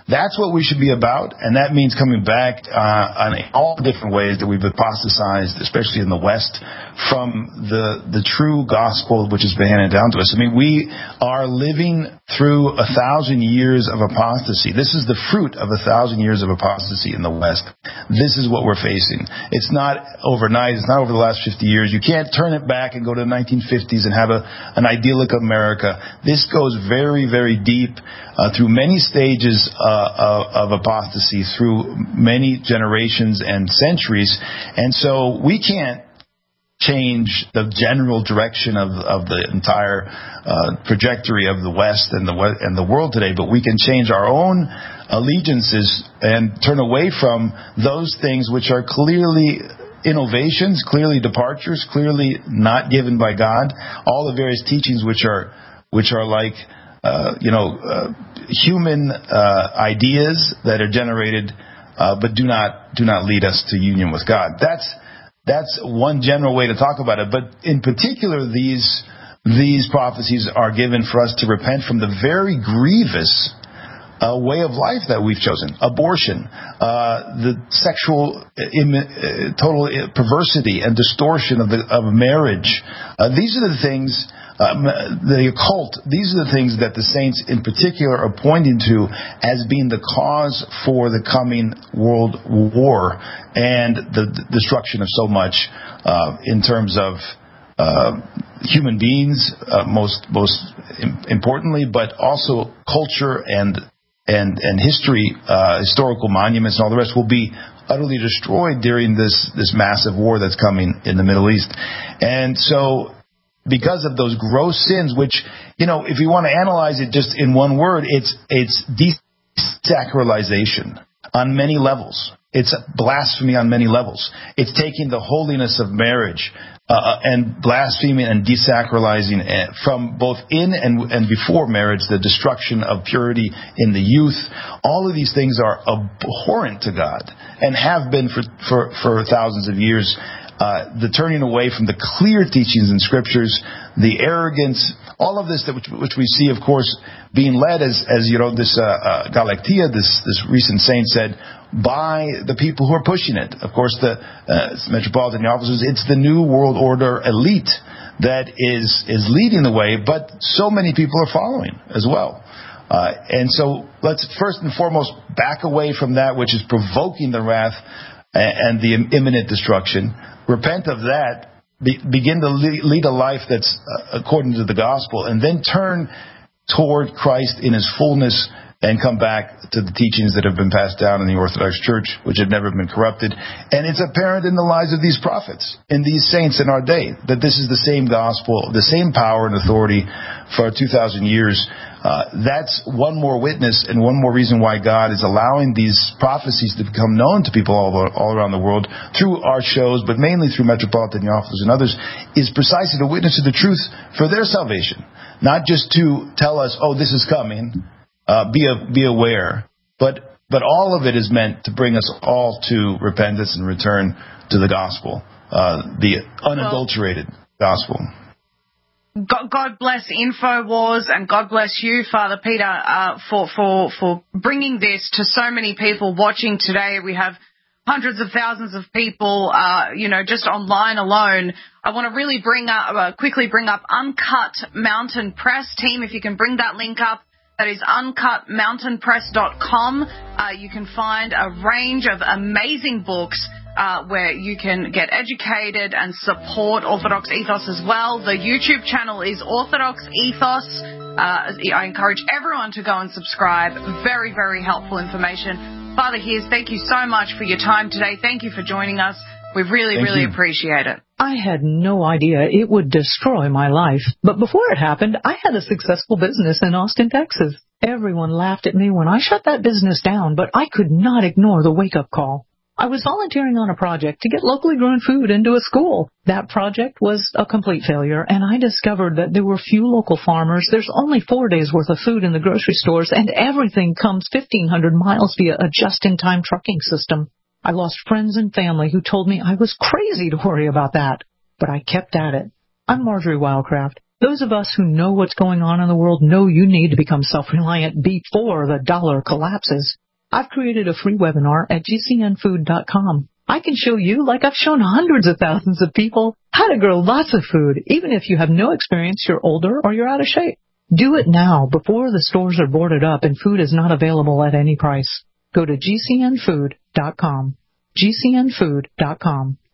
That's what we should be about, and that means coming back uh, on all the different ways that we've apostatized, especially in the West, from the the true gospel which has been handed down to us. I mean, we are living through a thousand years of apostasy. This is the fruit of a thousand years of apostasy in the West. This is what we're facing. It's not overnight. It's not over the last fifty years. You can't turn it back and go to the nineteen fifties and have a, an idyllic America. This goes very, very deep uh, through many stages uh, of, of apostasy, through many generations and centuries. And so we can't change the general direction of, of the entire uh, trajectory of the West and the and the world today, but we can change our own allegiances and turn away from those things which are clearly innovations, clearly departures, clearly not given by God. All the various teachings which are which are like uh, you know uh, human uh, ideas that are generated, uh, but do not do not lead us to union with God. That's That's one general way to talk about it. But in particular, these these prophecies are given for us to repent from the very grievous uh, way of life that we've chosen. Abortion, uh, the sexual im- uh, total perversity and distortion of the of marriage. Uh, these are the things, um, the occult, these are the things that the saints in particular are pointing to as being the cause for the coming world war and the, the destruction of so much uh, in terms of uh, human beings, uh, most most importantly, but also culture and and and history, uh, historical monuments and all the rest will be utterly destroyed during this this massive war that's coming in the Middle East. And so, because of those gross sins, which, you know, if you want to analyze it just in one word, it's it's desacralization on many levels. It's blasphemy on many levels. It's taking the holiness of marriage uh, and blaspheming and desacralizing from both in and, and before marriage, the destruction of purity in the youth. All of these things are abhorrent to God and have been for, for, for thousands of years. Uh, the turning away from the clear teachings in scriptures, the arrogance, all of this that which, which we see, of course, being led as, as you know, this uh, uh, Galactia, this this recent saint said, by the people who are pushing it. Of course, the uh, Metropolitan officers, it's the New World Order elite that is is leading the way, but so many people are following as well. Uh, and so let's first and foremost back away from that which is provoking the wrath and the imminent destruction. Repent of that, be, begin to lead a life that's uh, according to the gospel, and then turn toward Christ in his fullness and come back to the teachings that have been passed down in the Orthodox Church, which have never been corrupted. And it's apparent in the lives of these prophets, in these saints in our day, that this is the same gospel, the same power and authority for two thousand years. Uh, that's one more witness and one more reason why God is allowing these prophecies to become known to people all, all around the world through our shows, but mainly through Metropolitan Theophilus and others, is precisely to witness to the truth for their salvation. Not just to tell us, oh, this is coming, uh, be a, be aware, but but all of it is meant to bring us all to repentance and return to the gospel, uh, the unadulterated well, gospel. God bless InfoWars, and God bless you, Father Peter, uh, for, for, for bringing this to so many people watching today. We have hundreds of thousands of people, uh, you know, just online alone. I want to really bring up, uh, quickly bring up Uncut Mountain Press. Team, if you can bring that link up. That is uncut mountain press dot com. Uh, you can find a range of amazing books uh, where you can get educated and support Orthodox Ethos as well. The YouTube channel is Orthodox Ethos. Uh, I encourage everyone to go and subscribe. Very, very helpful information. Father Hears, thank you so much for your time today. Thank you for joining us. We really, Thank really you. appreciate it. I had no idea it would destroy my life. But before it happened, I had a successful business in Austin, Texas. Everyone laughed at me when I shut that business down, but I could not ignore the wake-up call. I was volunteering on a project to get locally grown food into a school. That project was a complete failure, and I discovered that there were few local farmers. There's only four days' worth of food in the grocery stores, and everything comes fifteen hundred miles via a just-in-time trucking system. I lost friends and family who told me I was crazy to worry about that, but I kept at it. I'm Marjorie Wildcraft. Those of us who know what's going on in the world know you need to become self-reliant before the dollar collapses. I've created a free webinar at G C N food dot com. I can show you, like I've shown hundreds of thousands of people, how to grow lots of food, even if you have no experience, you're older, or you're out of shape. Do it now before the stores are boarded up and food is not available at any price. Go to G C N food dot com. G C N food dot com.